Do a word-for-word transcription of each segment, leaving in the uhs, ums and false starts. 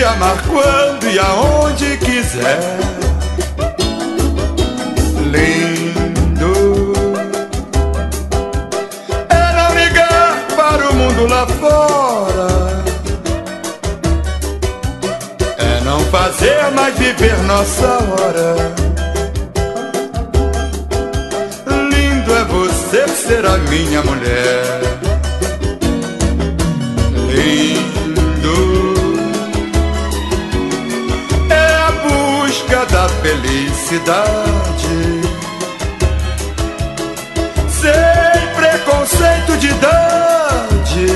amar quando e aonde quiser. Lindo é não ligar para o mundo lá fora, é não fazer mais viver nossa hora. Lindo é você ser a minha mulher. Lindo é a busca da felicidade, sem preconceito de idade,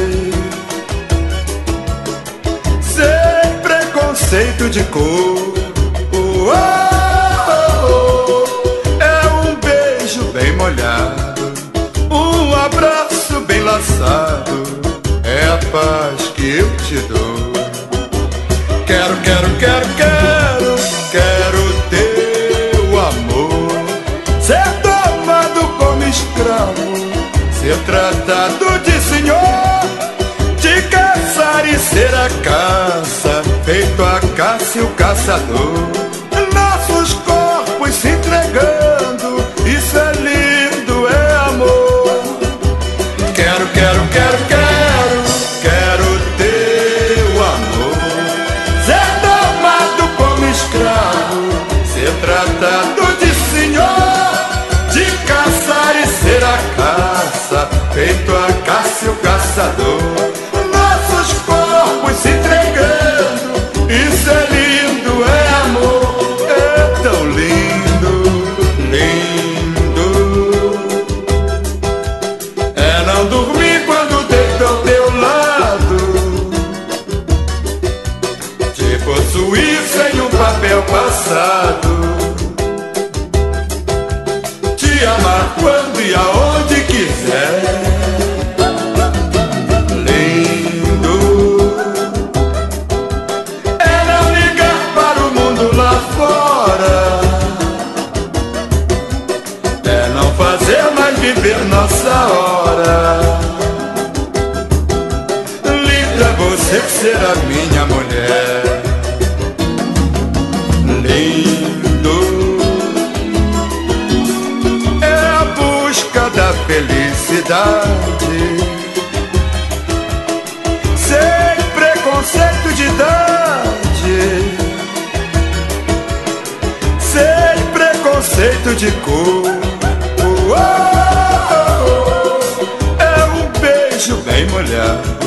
sem preconceito de cor. Oh, oh, oh. É um beijo bem molhado, um abraço bem laçado, é a paz que eu te dou. Quero, quero, quero, quero, quero teu amor, ser tomado como escravo, ser tratado de senhor, de caçar e ser a caça, feito a caça e o caçador. Nossos corpos se entregando, isso é lindo, é amor. Quero, quero, quero, quero, quero teu amor, ser tomado como escravo, ser tratado de senhor, de caçar e ser a caça, feito a caça e o caçador. Nossos corpos se entregando, isso é lindo, é amor, é tão lindo, lindo. É não dormir quando deito ao teu lado, te possuir sem um papel passado, te amar quando e aonde quiser. Lindo é não ligar para o mundo lá fora, é não fazer mais viver nossa hora. Lindo é você ser a minha mulher. Lindo é a busca da felicidade, sem preconceito de idade, sem preconceito de cor. Oh, oh, oh. É um beijo bem molhado,